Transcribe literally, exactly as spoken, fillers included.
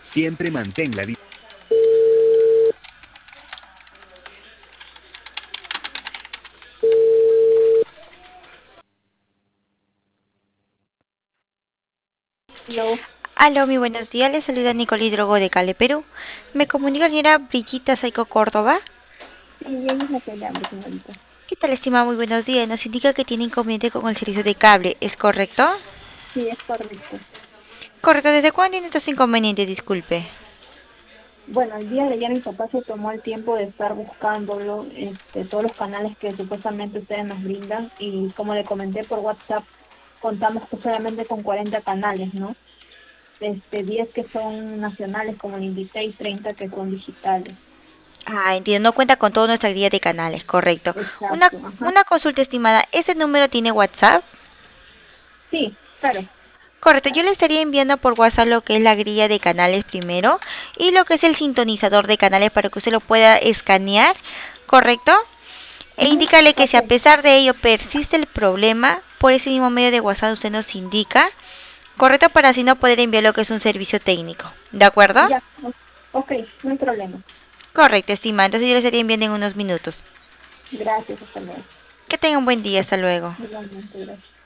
Siempre mantén la distancia. Hello. Aló, muy buenos días. Les saluda Nicole Hidrogo de Cali, Perú. Me comunica la señora Brigitta Saico Córdoba. Sí, ella es la que le habla, señorita. ¿Qué tal, estimada? Muy buenos días. Nos indica que tiene inconveniente con el servicio de cable. ¿Es correcto? Sí, es correcto. Correcto. ¿Desde cuándo tiene estos inconvenientes? Disculpe. Bueno, el día de ayer mi papá se tomó el tiempo de estar buscándolo, este, todos los canales que supuestamente ustedes nos brindan y como le comenté por WhatsApp, contamos con- solamente con cuarenta canales, ¿no? Este, diez que son nacionales, como le indiqué, y treinta que son digitales. Ah, entiendo. No cuenta con toda nuestra guía de canales. Correcto. Una, Exacto, ajá. una consulta, estimada. ¿Ese número tiene WhatsApp? Sí, claro. Correcto. Yo le estaría enviando por WhatsApp lo que es la grilla de canales primero y lo que es el sintonizador de canales para que usted lo pueda escanear. ¿Correcto? E Ujú. indícale que si a Ok, pesar de ello persiste el problema, por ese mismo medio de WhatsApp usted nos indica, correcto, para así no poder enviar lo que es un servicio técnico. ¿De acuerdo? ya. o- Ok, no hay problema. Correcto, estimada. Entonces yo le estaría enviando en unos minutos. Gracias, hasta luego. Que tenga un buen día. Hasta luego. Igualmente, gracias.